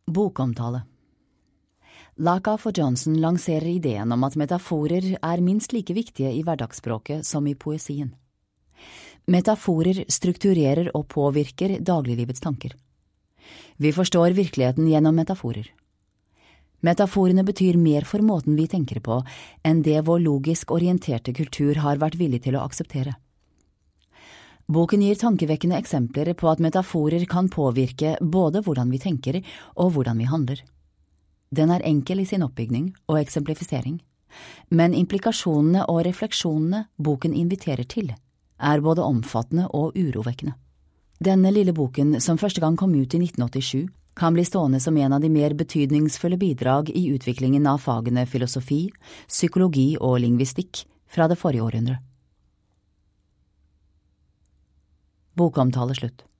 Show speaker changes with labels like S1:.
S1: Bokomtale. Lakoff og Johnson lanserer ideen om at metaforer minst like viktige i hverdagsspråket som i poesien. Metaforer strukturerer og påvirker dagliglivets tanker. Vi forstår virkeligheten gjennom metaforer. Metaforene betyr mer for måten vi tenker på enn det vår logisk orienterte kultur har vært villig til å akseptere. Boken gir tankevekkende eksempler på at metaforer kan påvirke både hvordan vi tenker og hvordan vi handler. Den enkel i sin oppbygning og eksemplifisering, men implikasjonene og refleksjonene boken inviterer til både omfattende og urovekkende. Denne lille boken, som første gang kom ut i 1987, kan bli stående som en av de mer betydningsfulle bidrag i utviklingen av fagene filosofi, psykologi og lingvistikk fra det forrige århundre. Bokomtale slutt.